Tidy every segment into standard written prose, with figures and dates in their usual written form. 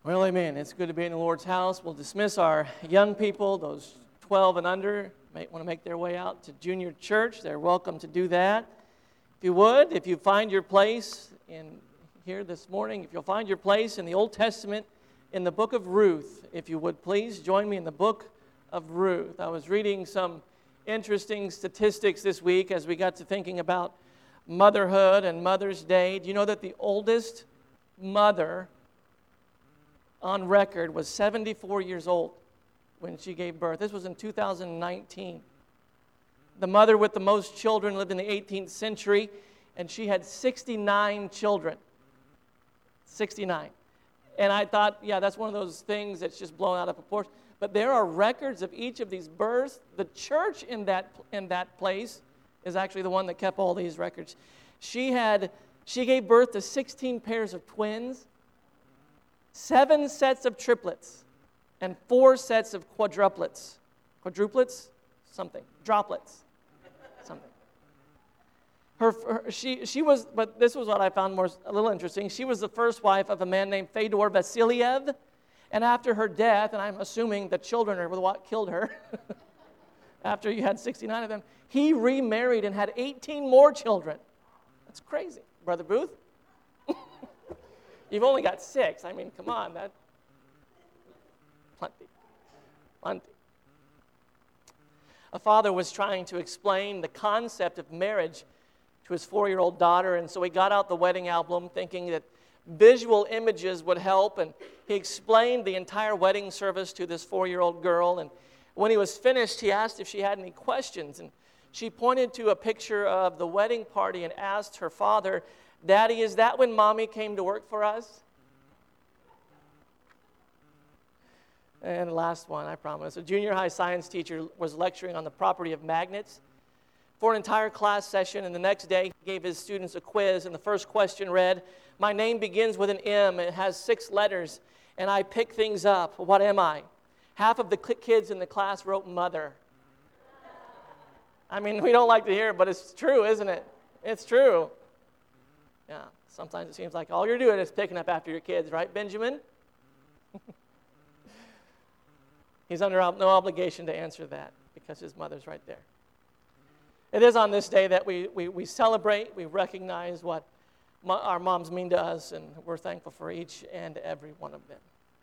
Well, amen. It's good to be in the Lord's house. We'll dismiss our young people, those 12 and under, might want to make their way out to junior church. They're welcome to do that. If you would, if you find your place in here this morning, if you'll find your place in the Old Testament, in the book of Ruth, if you would please join me in the book of Ruth. I was reading some interesting statistics this week as we got to thinking about motherhood and Mother's Day. Do you know that the oldest mother on record was 74 years old when she gave birth? This was in 2019. The mother with the most children lived in the 18th century, and she had 69 children. 69. And I thought, yeah, that's one of those things that's just blown out of proportion. But there are records of each of these births. The church in that place is actually the one that kept all these records. She gave birth to 16 pairs of twins, 7 sets of triplets, and 4 sets of quadruplets. Quadruplets? Something. Droplets. Something. She was, but this was what I found a little interesting. She was the first wife of a man named Fedor Vasilyev, and after her death, and I'm assuming the children are what killed her, after you had 69 of them, he remarried and had 18 more children. That's crazy. Brother Booth? You've only got 6. I mean, come on. Plenty. A father was trying to explain the concept of marriage to his 4-year-old daughter, and so he got out the wedding album thinking that visual images would help, and he explained the entire wedding service to this 4-year-old girl, and when he was finished, he asked if she had any questions, and she pointed to a picture of the wedding party and asked her father, "Daddy, is that when Mommy came to work for us?" And last one, I promise. A junior high science teacher was lecturing on the property of magnets for an entire class session, and the next day he gave his students a quiz, and the first question read, "My name begins with an M, it has 6 letters, and I pick things up. What am I?" Half of the kids in the class wrote mother. I mean, we don't like to hear it, but it's true, isn't it? It's true. Yeah, sometimes it seems like all you're doing is picking up after your kids, right, Benjamin? He's under no obligation to answer that because his mother's right there. It is on this day that we celebrate, we recognize what our moms mean to us, and we're thankful for each and every one of them.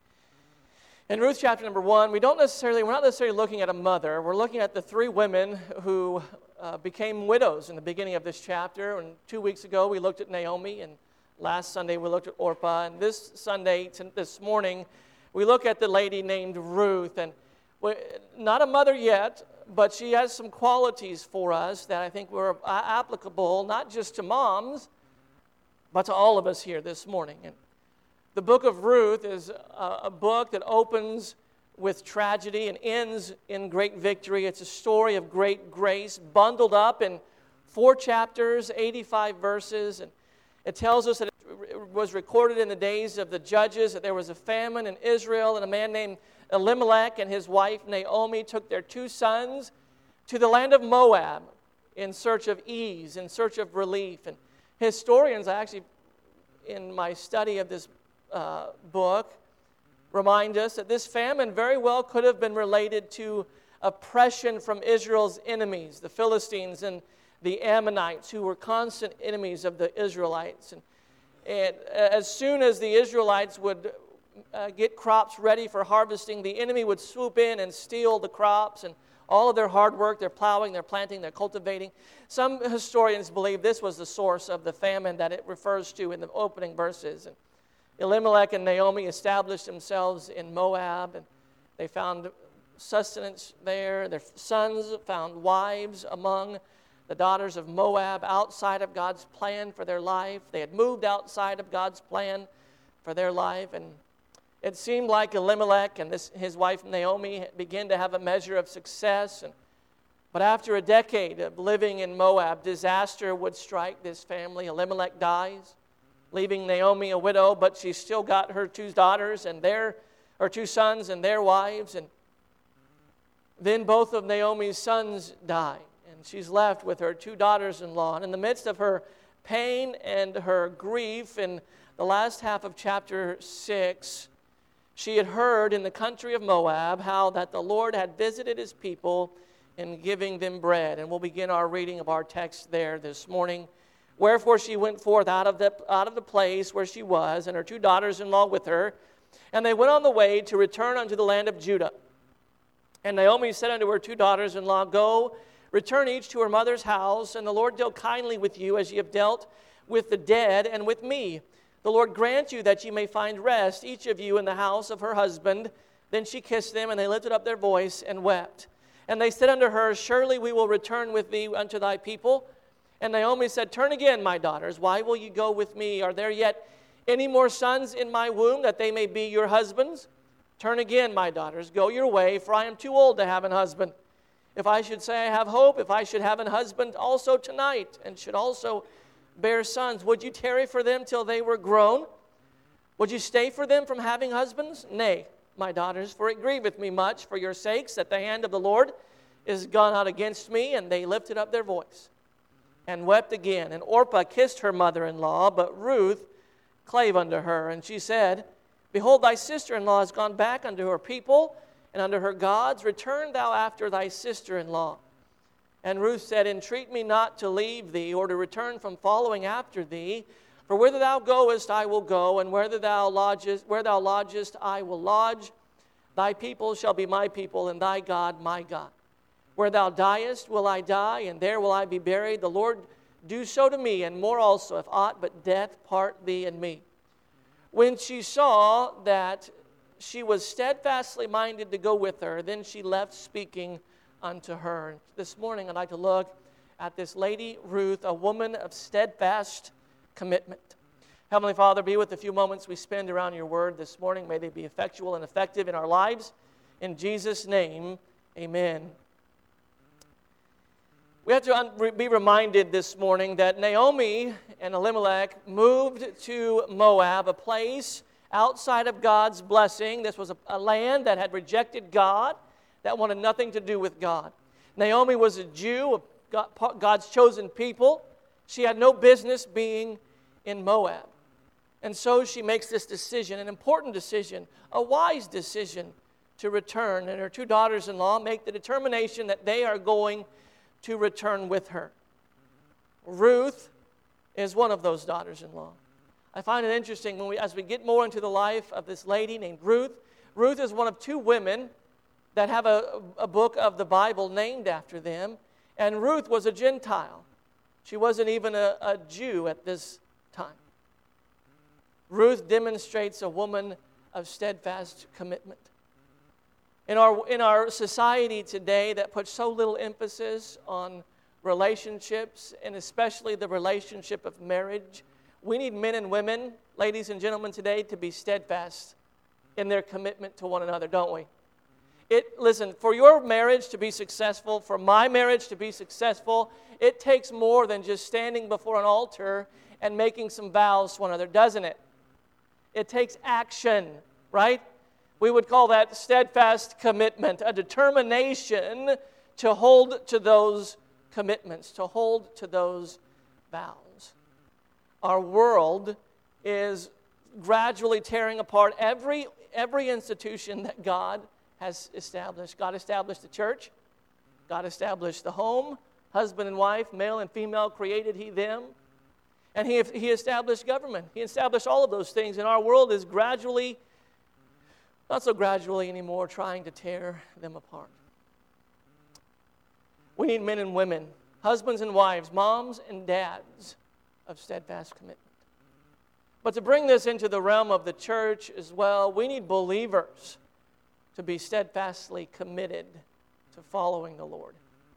In Ruth chapter number 1, we're not necessarily looking at a mother. We're looking at the 3 women who became widows in the beginning of this chapter. And 2 weeks ago, we looked at Naomi, and last Sunday, we looked at Orpah. And this morning, we look at the lady named Ruth. And not a mother yet, but she has some qualities for us that I think were applicable, not just to moms, but to all of us here this morning. And the book of Ruth is a book that opens with tragedy and ends in great victory. It's a story of great grace, bundled up in 4 chapters, 85 verses. And it tells us that it was recorded in the days of the judges that there was a famine in Israel, and a man named Elimelech and his wife Naomi took their 2 sons to the land of Moab in search of ease, in search of relief. And historians, in my study of this book, remind us that this famine very well could have been related to oppression from Israel's enemies, the Philistines and the Ammonites, who were constant enemies of the Israelites. And as soon as the Israelites would get crops ready for harvesting, the enemy would swoop in and steal the crops and all of their hard work, their plowing, their planting, their cultivating. Some historians believe this was the source of the famine that it refers to in the opening verses. And Elimelech and Naomi established themselves in Moab, and they found sustenance there. Their sons found wives among the daughters of Moab outside of God's plan for their life. They had moved outside of God's plan for their life, and it seemed like Elimelech and his wife Naomi began to have a measure of success. But after a decade of living in Moab, disaster would strike this family. Elimelech dies, leaving Naomi a widow, but she's still got her 2 daughters and her 2 sons and their wives. And then both of Naomi's sons die, and she's left with her 2 daughters-in-law. And in the midst of her pain and her grief, in the last half of chapter 6, She had heard in the country of Moab how that the Lord had visited his people in giving them bread. And we'll begin our reading of our text there this morning. Wherefore she went forth out of the place where she was, and her 2 daughters-in-law with her, and they went on the way to return unto the land of Judah. And Naomi said unto her 2 daughters-in-law, Go, return each to her mother's house, and the Lord deal kindly with you as ye have dealt with the dead and with me. The Lord grant you that ye may find rest, each of you in the house of her husband. Then she kissed them, and they lifted up their voice and wept. And they said unto her, Surely we will return with thee unto thy people. And Naomi said, Turn again, my daughters. Why will ye go with me? Are there yet any more sons in my womb, that they may be your husbands? Turn again, my daughters. Go your way, for I am too old to have an husband. If I should say I have hope, if I should have an husband also tonight, and should also bear sons, would you tarry for them till they were grown? Would you stay for them from having husbands? Nay, my daughters, for it grieveth me much for your sakes that the hand of the Lord is gone out against me. And they lifted up their voice and wept again. And Orpah kissed her mother-in-law, but Ruth clave unto her. And she said, Behold, thy sister-in-law is gone back unto her people and unto her gods. Return thou after thy sister-in-law. And Ruth said, Entreat me not to leave thee, or to return from following after thee. For whither thou goest, I will go, and where thou lodgest, I will lodge. Thy people shall be my people, and thy God my God. Where thou diest will I die, and there will I be buried. The Lord do so to me, and more also, if aught but death part thee and me. When she saw that she was steadfastly minded to go with her, then she left speaking unto her. This morning I'd like to look at this lady Ruth, a woman of steadfast commitment. Heavenly Father, be with the few moments we spend around your word this morning. May they be effectual and effective in our lives. In Jesus' name, amen. We have to be reminded this morning that Naomi and Elimelech moved to Moab, a place outside of God's blessing. This was a land that had rejected God, that wanted nothing to do with God. Naomi was a Jew, God's chosen people. She had no business being in Moab. And so she makes this decision, an important decision, a wise decision to return. And her 2 daughters-in-law make the determination that they are going to return with her. Ruth is one of those daughters-in-law. I find it interesting as we get more into the life of this lady named Ruth. Ruth is one of 2 women that have a book of the Bible named after them. And Ruth was a Gentile. She wasn't even a Jew at this time. Ruth demonstrates a woman of steadfast commitment. In our society today that puts so little emphasis on relationships, and especially the relationship of marriage, we need men and women, ladies and gentlemen, today to be steadfast in their commitment to one another, don't we? Listen, for your marriage to be successful, for my marriage to be successful, it takes more than just standing before an altar and making some vows to one another, doesn't it? It takes action, right? We would call that steadfast commitment, a determination to hold to those commitments, to hold to those vows. Our world is gradually tearing apart every institution that God has established. God established the church. God established the home. Husband and wife, male and female, created He them. And He established government. He established all of those things. And our world is gradually, not so gradually anymore, trying to tear them apart. We need men and women, husbands and wives, moms and dads of steadfast commitment. But to bring this into the realm of the church as well, we need believers to be steadfastly committed to following the Lord.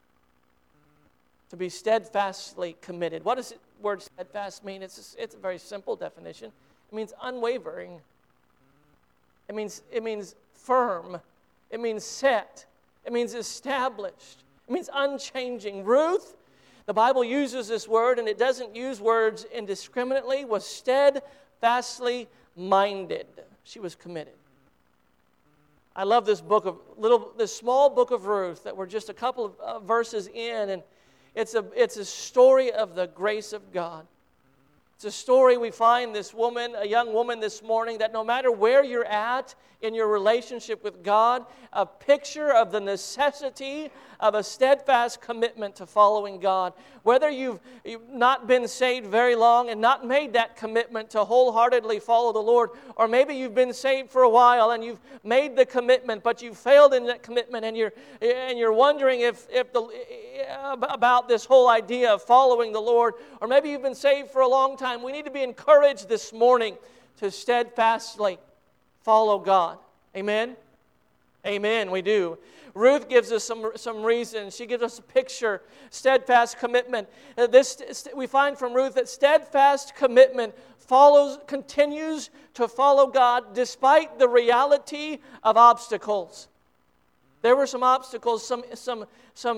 To be steadfastly committed. What does the word steadfast mean? It's a very simple definition. It means unwavering. It means firm. It means set. It means established. It means unchanging. Ruth, the Bible uses this word, and it doesn't use words indiscriminately, was steadfastly minded. She was committed. I love this this small book of Ruth that we're just a couple of verses in, and it's a story of the grace of God. It's a story we find this woman, a young woman this morning, that no matter where you're at in your relationship with God, a picture of the necessity of a steadfast commitment to following God. Whether you've not been saved very long and not made that commitment to wholeheartedly follow the Lord, or maybe you've been saved for a while and you've made the commitment, but you failed in that commitment, and you're wondering about this whole idea of following the Lord, or maybe you've been saved for a long time. We need to be encouraged this morning to steadfastly follow God. Amen? Amen, we do. Ruth gives us some reasons. She gives us a picture, steadfast commitment. We find from Ruth that steadfast commitment continues to follow God despite the reality of obstacles. There were some obstacles, some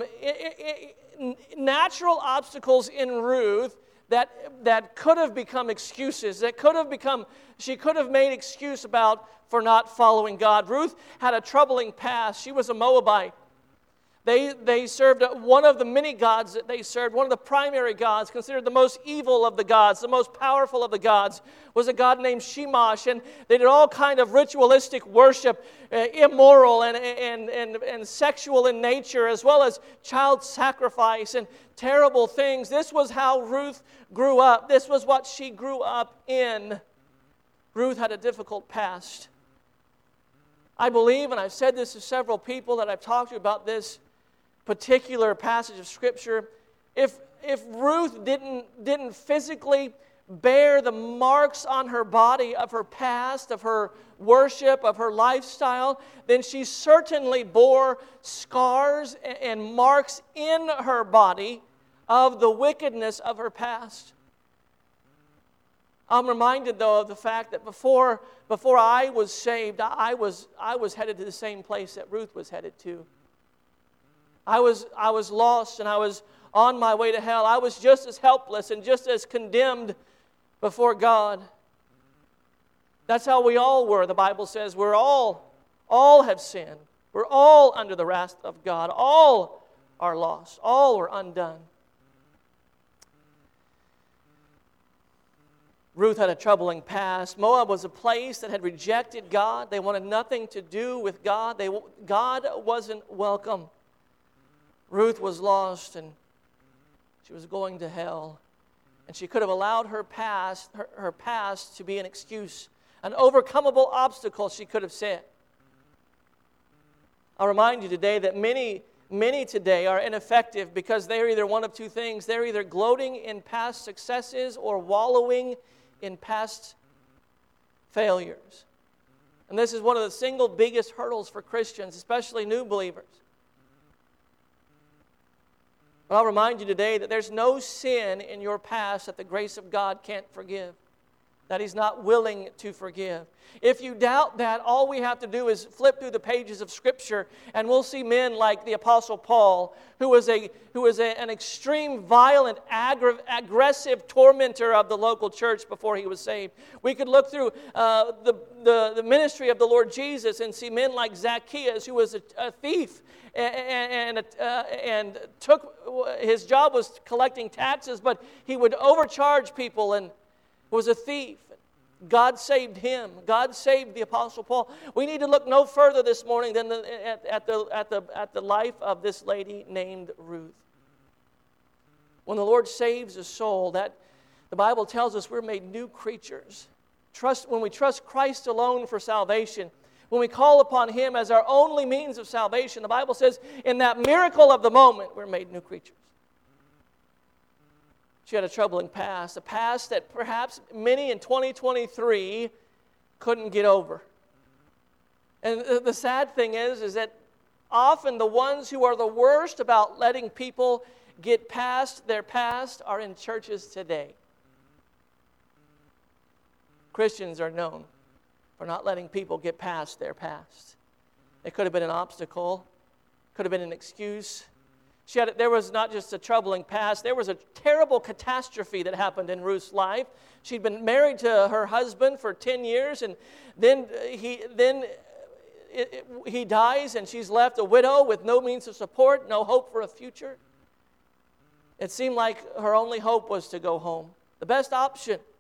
natural obstacles in Ruth that could have become excuses, she could have made excuse for not following God. Ruth had a troubling past. She was a Moabite. They served one of the many gods that they served. One of the primary gods, considered the most evil of the gods, the most powerful of the gods, was a god named Shamash. And they did all kind of ritualistic worship, immoral and sexual in nature, as well as child sacrifice and terrible things. This was how Ruth grew up. This was what she grew up in. Ruth had a difficult past. I believe, and I've said this to several people that I've talked to about this particular passage of Scripture, if Ruth didn't physically bear the marks on her body of her past, of her worship, of her lifestyle, then she certainly bore scars and marks in her body of the wickedness of her past. I'm reminded, though, of the fact that before I was saved, I was headed to the same place that Ruth was headed to. I was lost and I was on my way to hell. I was just as helpless and just as condemned before God. That's how we all were. The Bible says we're all have sinned. We're all under the wrath of God. All are lost. All are undone. Ruth had a troubling past. Moab was a place that had rejected God. They wanted nothing to do with God. God wasn't welcome. Ruth was lost and she was going to hell. And she could have allowed her past to be an excuse, an overcomable obstacle, she could have said. I'll remind you today that many today are ineffective because they're either one of two things. They're either gloating in past successes or wallowing in past failures. And this is one of the single biggest hurdles for Christians, especially new believers. But I'll remind you today that there's no sin in your past that the grace of God can't forgive, that He's not willing to forgive. If you doubt that, all we have to do is flip through the pages of Scripture, and we'll see men like the Apostle Paul, who was an extreme, violent, aggressive tormentor of the local church before he was saved. We could look through the ministry of the Lord Jesus and see men like Zacchaeus, who was a thief, and his job was collecting taxes, but he would overcharge people and was a thief. God saved him. God saved the Apostle Paul. We need to look no further this morning than at the life of this lady named Ruth. When the Lord saves a soul, that the Bible tells us we're made new creatures. When we trust Christ alone for salvation, when we call upon Him as our only means of salvation, the Bible says in that miracle of the moment, we're made new creatures. She had a troubling past, a past that perhaps many in 2023 couldn't get over. And the sad thing is that often the ones who are the worst about letting people get past their past are in churches today. Christians are known for not letting people get past their past. It could have been an obstacle, could have been an excuse. There was not just a troubling past, there was a terrible catastrophe that happened in Ruth's life. She'd been married to her husband for 10 years, and then he dies, and she's left a widow with no means of support, no hope for a future. It seemed like her only hope was to go home. The best option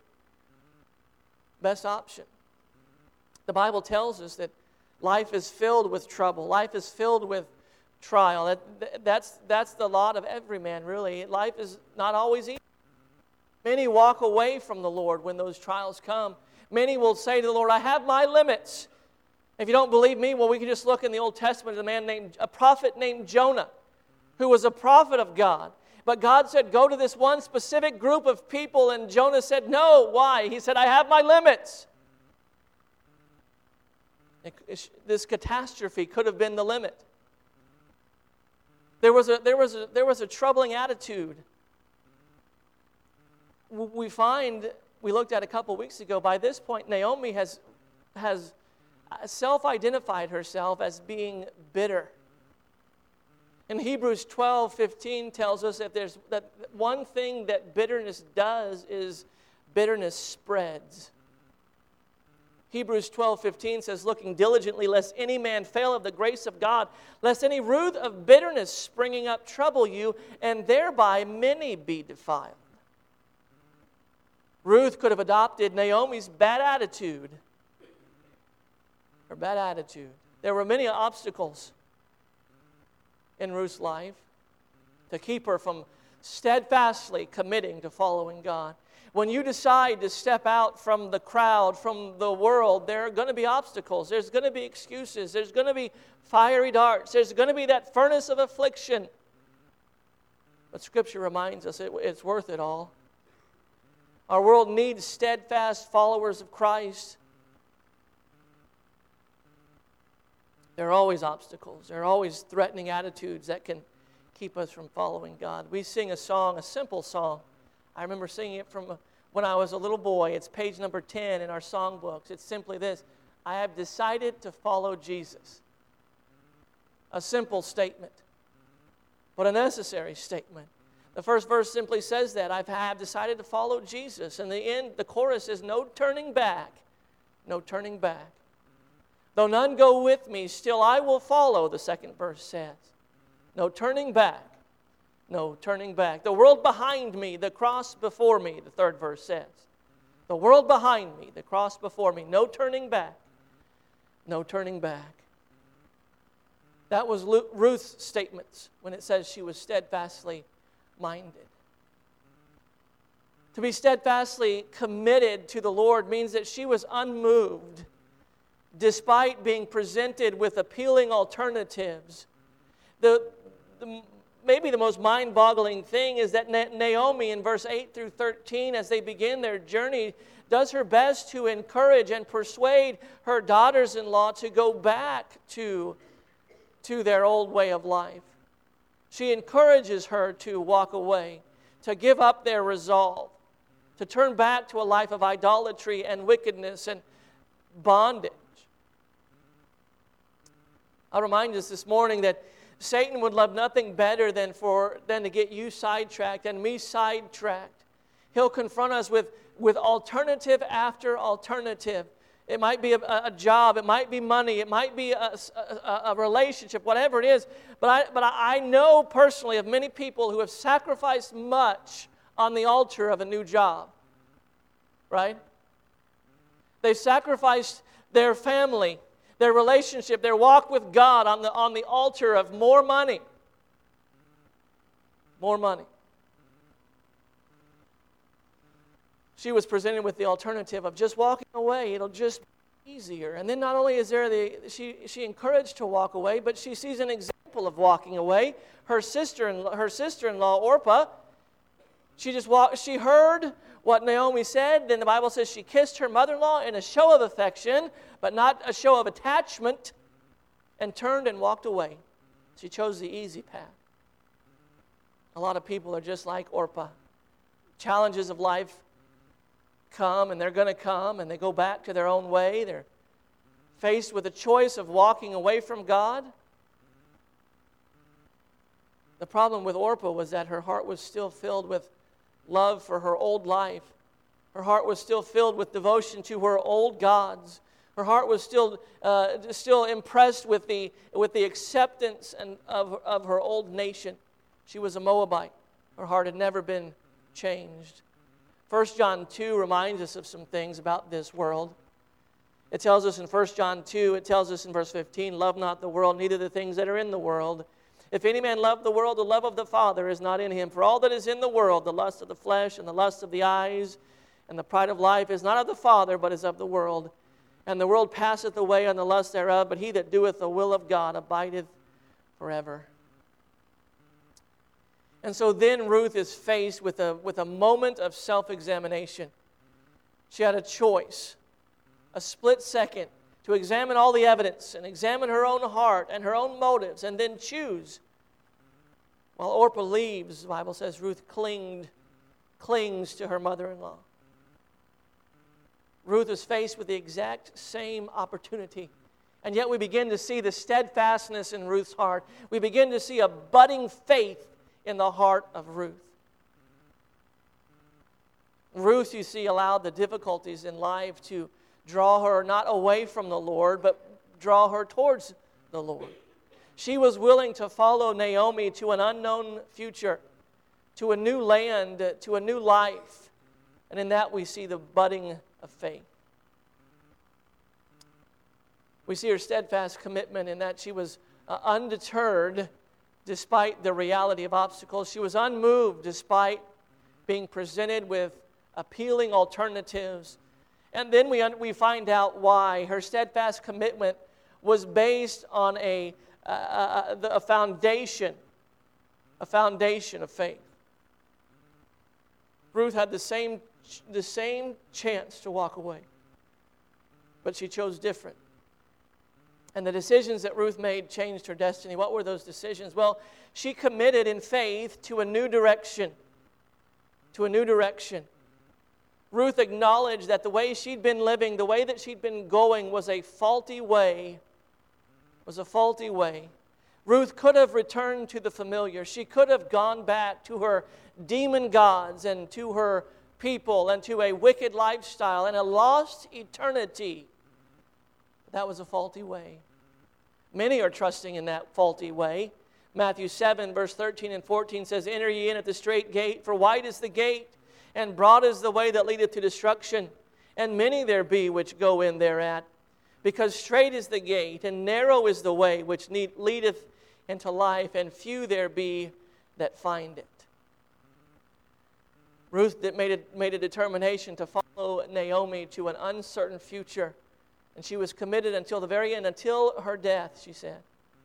best option. The Bible tells us that life is filled with trouble. Life is filled with trial. That's the lot of every man, really. Life is not always easy. Many walk away from the Lord when those trials come. Many will say to the Lord, I have my limits. If you don't believe me, well, we can just look in the Old Testament at a prophet named Jonah, who was a prophet of God. But God said, go to this one specific group of people, and Jonah said, no. Why? He said, I have my limits. This catastrophe could have been the limit. There was a troubling attitude. We looked at a couple weeks ago, by this point, Naomi has self-identified herself as being bitter. In Hebrews 12:15 tells us that one thing that bitterness does is bitterness spreads. Hebrews 12:15 says, looking diligently, lest any man fail of the grace of God, lest any root of bitterness springing up trouble you, and thereby many be defiled. Ruth could have adopted Naomi's bad attitude. Her bad attitude. There were many obstacles in Ruth's life to keep her from steadfastly committing to following God. When you decide to step out from the crowd, from the world, there are going to be obstacles. There's going to be excuses. There's going to be fiery darts. There's going to be that furnace of affliction. But Scripture reminds us it's worth it all. Our world needs steadfast followers of Christ. There are always obstacles. There are always threatening attitudes that can keep us from following God. We sing a song, a simple song. I remember singing it from when I was a little boy. It's page number 10 in our songbooks. It's simply this: I have decided to follow Jesus. A simple statement, but a necessary statement. The first verse simply says that. I have decided to follow Jesus. And the chorus is no turning back, no turning back. Though none go with me, still I will follow, the second verse says. No turning back, no turning back. The world behind me, the cross before me, the third verse says. The world behind me, the cross before me, no turning back, no turning back. That was Ruth's statements when it says she was steadfastly minded. To be steadfastly committed to the Lord means that she was unmoved despite being presented with appealing alternatives. Maybe the most mind-boggling thing is that Naomi in verse 8 through 13, as they begin their journey, does her best to encourage and persuade her daughters-in-law to go back to their old way of life. She encourages her to walk away, to give up their resolve, to turn back to a life of idolatry and wickedness and bondage. I'll remind us this morning that Satan would love nothing better than to get you sidetracked and me sidetracked. He'll confront us with alternative after alternative. It might be a job, it might be money, it might be a relationship, whatever it is. But I know personally of many people who have sacrificed much on the altar of a new job. Right? They've sacrificed their family, their relationship, their walk with God on the altar of more money. More money. She was presented with the alternative of just walking away. It'll just be easier. And then not only is there she encouraged to walk away, but she sees an example of walking away. Her sister-in-law Orpah, she heard what Naomi said. Then the Bible says she kissed her mother-in-law in a show of affection, but not a show of attachment, and turned and walked away. She chose the easy path. A lot of people are just like Orpah. Challenges of life come, and they're going to come, and they go back to their own way. They're faced with a choice of walking away from God. The problem with Orpah was that her heart was still filled with love for her old life. Her heart was still filled with devotion to her old gods. Her heart was still impressed with the acceptance of her old nation. She was a Moabite. Her heart had never been changed. 1 John 2 reminds us of some things about this world. It tells us in 1 John 2, it tells us in verse 15, love not the world, neither the things that are in the world. If any man love the world, the love of the Father is not in him. For all that is in the world, the lust of the flesh and the lust of the eyes and the pride of life is not of the Father, but is of the world. And the world passeth away and the lust thereof, but he that doeth the will of God abideth forever. And so then Ruth is faced with a moment of self-examination. She had a choice, a split second, to examine all the evidence and examine her own heart and her own motives and then choose. While Orpah leaves, the Bible says Ruth clings to her mother-in-law. Ruth is faced with the exact same opportunity. And yet we begin to see the steadfastness in Ruth's heart. We begin to see a budding faith in the heart of Ruth. Ruth, you see, allowed the difficulties in life to draw her not away from the Lord, but draw her towards the Lord. She was willing to follow Naomi to an unknown future, to a new land, to a new life. And in that we see the budding of faith. We see her steadfast commitment in that she was undeterred despite the reality of obstacles. She was unmoved despite being presented with appealing alternatives. And then we find out why. Her steadfast commitment was based on a foundation of faith. Ruth had the same chance to walk away, but she chose different. And the decisions that Ruth made changed her destiny. What were those decisions? Well, she committed in faith to a new direction. To a new direction. Ruth acknowledged that the way she'd been living, the way that she'd been going was a faulty way. Ruth could have returned to the familiar. She could have gone back to her demon gods and to her people and to a wicked lifestyle and a lost eternity. That was a faulty way. Many are trusting in that faulty way. Matthew 7, verse 13 and 14 says, enter ye in at the strait gate, for wide is the gate, and broad is the way that leadeth to destruction, and many there be which go in thereat. Because strait is the gate, and narrow is the way which leadeth into life, and few there be that find it. Ruth made a determination to follow Naomi to an uncertain future. And she was committed until the very end, until her death, she said.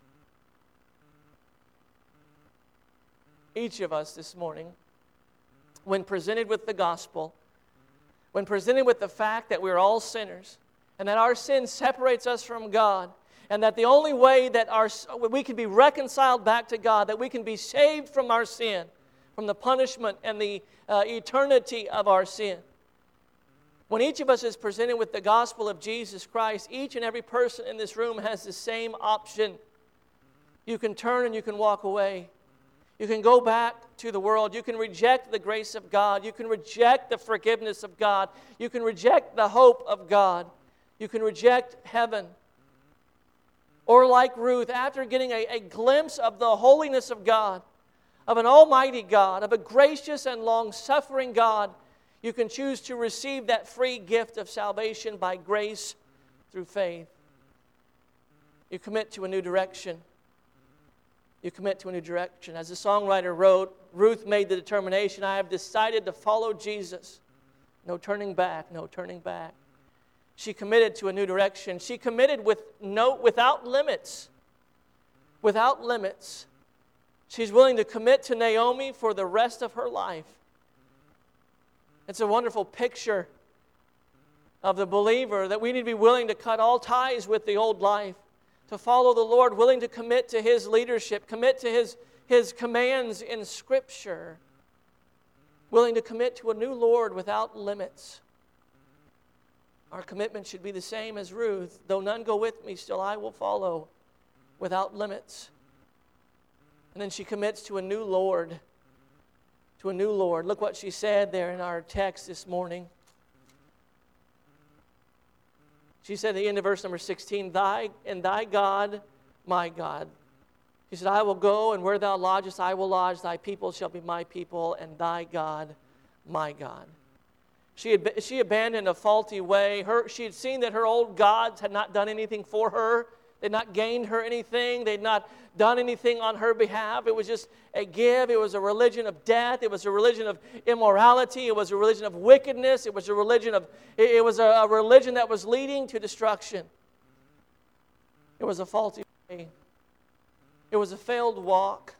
Each of us this morning, when presented with the gospel, when presented with the fact that we're all sinners, and that our sin separates us from God, and that the only way that we can be reconciled back to God, that we can be saved from our sin, from the punishment and the eternity of our sin. When each of us is presented with the gospel of Jesus Christ, each and every person in this room has the same option. You can turn and you can walk away. You can go back to the world. You can reject the grace of God. You can reject the forgiveness of God. You can reject the hope of God. You can reject heaven. Or like Ruth, after getting a glimpse of the holiness of God, of an almighty God, of a gracious and long-suffering God, you can choose to receive that free gift of salvation by grace through faith. You commit to a new direction. You commit to a new direction. As the songwriter wrote, Ruth made the determination, I have decided to follow Jesus. No turning back, no turning back. She committed to a new direction. She committed without limits. Without limits. She's willing to commit to Naomi for the rest of her life. It's a wonderful picture of the believer that we need to be willing to cut all ties with the old life, to follow the Lord, willing to commit to His leadership, commit to His commands in Scripture, willing to commit to a new Lord without limits. Our commitment should be the same as Ruth. Though none go with me, still I will follow without limits. And then she commits to a new Lord. To a new Lord. Look what she said there in our text this morning. She said at the end of verse number 16, thy God, my God. She said, I will go, and where thou lodgest, I will lodge. Thy people shall be my people, and thy God, my God. She abandoned a faulty way. She had seen that her old gods had not done anything for her. They had not gained her anything. They had not done anything on her behalf. It was just a give. It was a religion of death. It was a religion of immorality. It was a religion of wickedness. It was a religion that was leading to destruction. It was a faulty way. It was a failed walk.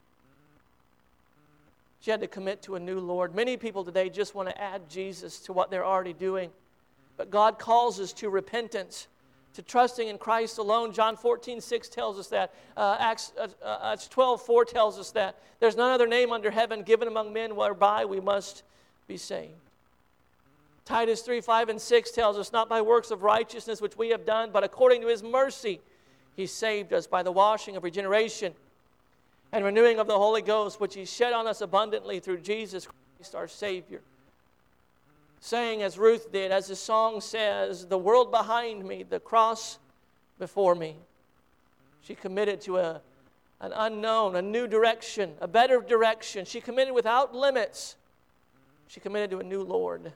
She had to commit to a new Lord. Many people today just want to add Jesus to what they're already doing. But God calls us to repentance, to trusting in Christ alone. John 14:6 tells us that. Acts 12:4 tells us that. There's none other name under heaven given among men whereby we must be saved. Titus 3:5 and 6 tells us, not by works of righteousness which we have done, but according to His mercy He saved us by the washing of regeneration and renewing of the Holy Ghost, which He shed on us abundantly through Jesus Christ our Savior. Saying as Ruth did, as the song says, the world behind me, the cross before me. She committed to an unknown, a new direction, a better direction. She committed without limits. She committed to a new Lord.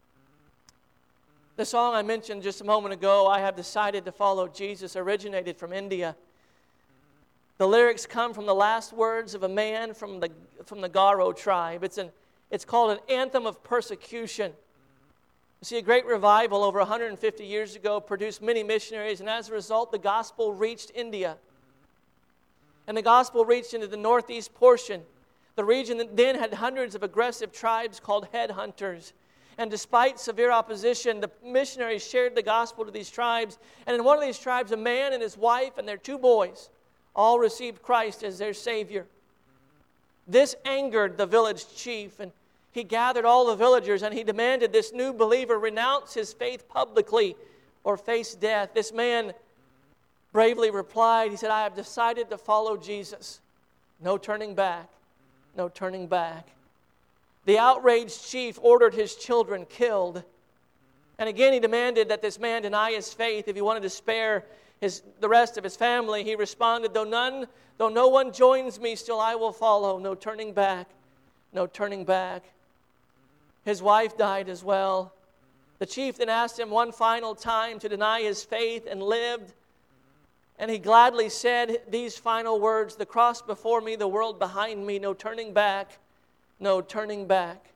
The song I mentioned just a moment ago, I have decided to follow Jesus, originated from India. The lyrics come from the last words of a man from the Garo tribe. It's called an anthem of persecution. You see, a great revival over 150 years ago produced many missionaries, and as a result, the gospel reached India. And the gospel reached into the northeast portion. The region that then had hundreds of aggressive tribes called headhunters. And despite severe opposition, the missionaries shared the gospel to these tribes. And in one of these tribes, a man and his wife and their 2 boys all received Christ as their Savior. This angered the village chief, and he gathered all the villagers, and he demanded this new believer renounce his faith publicly or face death. This man bravely replied, he said, I have decided to follow Jesus. No turning back, no turning back. The outraged chief ordered his children killed. And again, he demanded that this man deny his faith if he wanted to spare the rest of his family. He responded, though no one joins me, still I will follow. No turning back, no turning back. His wife died as well. The chief then asked him one final time to deny his faith and lived. And he gladly said these final words, the cross before me, the world behind me, no turning back, no turning back.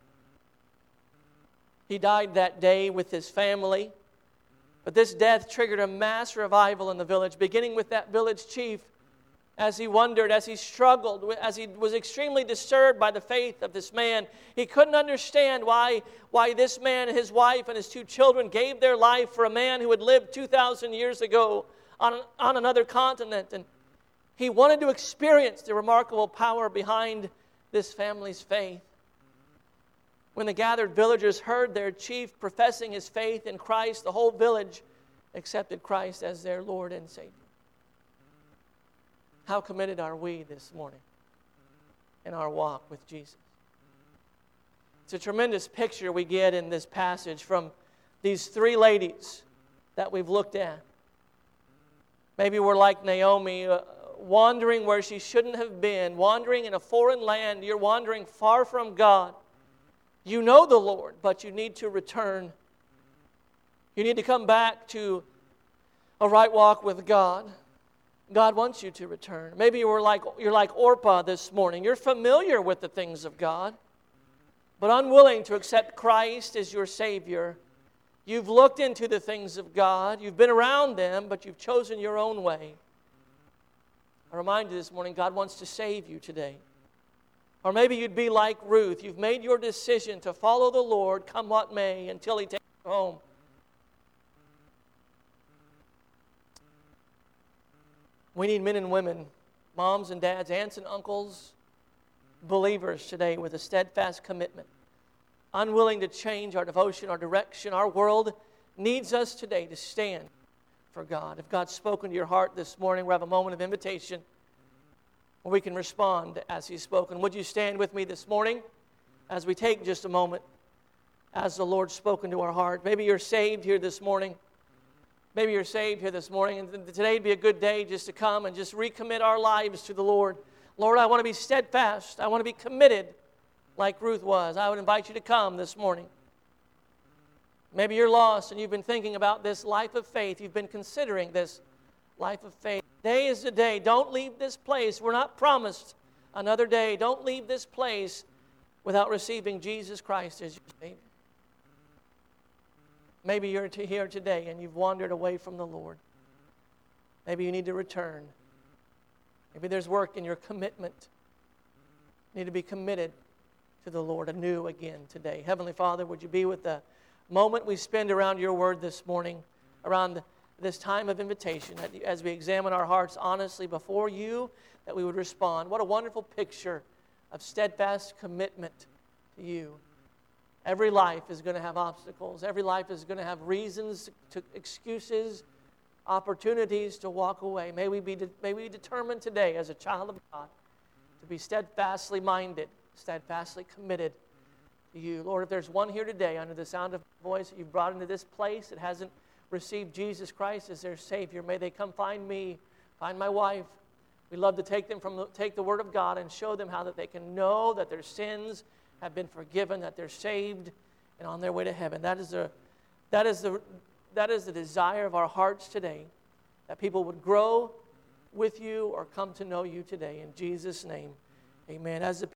He died that day with his family. But this death triggered a mass revival in the village, beginning with that village chief as he wondered, as he struggled, as he was extremely disturbed by the faith of this man. He couldn't understand why this man and his wife and his 2 children gave their life for a man who had lived 2,000 years ago on another continent. And he wanted to experience the remarkable power behind this family's faith. When the gathered villagers heard their chief professing his faith in Christ, the whole village accepted Christ as their Lord and Savior. How committed are we this morning in our walk with Jesus? It's a tremendous picture we get in this passage from these 3 ladies that we've looked at. Maybe we're like Naomi, wandering where she shouldn't have been, wandering in a foreign land. You're wandering far from God. You know the Lord, but you need to return. You need to come back to a right walk with God. God wants you to return. Maybe you're like Orpah this morning. You're familiar with the things of God, but unwilling to accept Christ as your Savior. You've looked into the things of God. You've been around them, but you've chosen your own way. I remind you this morning, God wants to save you today. Or maybe you'd be like Ruth. You've made your decision to follow the Lord, come what may, until He takes you home. We need men and women, moms and dads, aunts and uncles, believers today with a steadfast commitment, unwilling to change our devotion, our direction. Our world needs us today to stand for God. If God's spoken to your heart this morning, we'll have a moment of invitation where we can respond as He's spoken. Would you stand with me this morning as we take just a moment as the Lord's spoken to our heart? Maybe you're saved here this morning. Maybe you're saved here this morning, and today would be a good day just to come and just recommit our lives to the Lord. Lord, I want to be steadfast. I want to be committed like Ruth was. I would invite you to come this morning. Maybe you're lost and you've been thinking about this life of faith. You've been considering this life of faith. Today is the day. Don't leave this place. We're not promised another day. Don't leave this place without receiving Jesus Christ as your Savior. Maybe you're here today and you've wandered away from the Lord. Maybe you need to return. Maybe there's work in your commitment. You need to be committed to the Lord anew again today. Heavenly Father, would you be with the moment we spend around your word this morning, around this time of invitation, that as we examine our hearts honestly before you, that we would respond. What a wonderful picture of steadfast commitment to you. Every life is going to have obstacles. Every life is going to have reasons, excuses, opportunities to walk away. May we be determined today as a child of God to be steadfastly minded, steadfastly committed to you. Lord, if there's one here today under the sound of my voice that you've brought into this place that hasn't received Jesus Christ as their Savior, may they come find me, find my wife. We love to take the Word of God and show them how that they can know that their sins have been forgiven, that they're saved and on their way to heaven. That is the desire of our hearts today, that people would grow with you or come to know you today. In Jesus' name, amen. As the